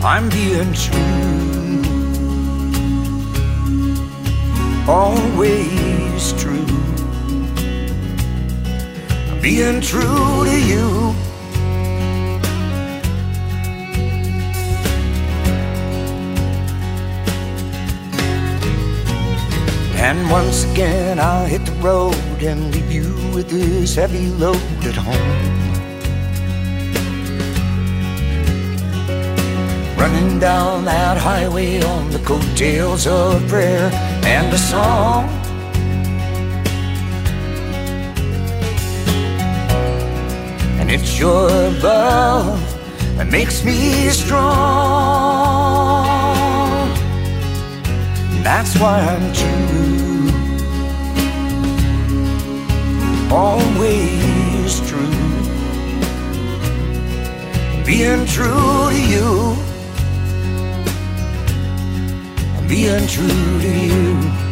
I'm being true, always true. I'm being true to you. And once again I'll hit the road and leave you with this heavy load at home. Running down that highway on the coattails of prayer and a song. And it's your love that makes me strong. That's why I'm true, always true. Being true to you, being true to you.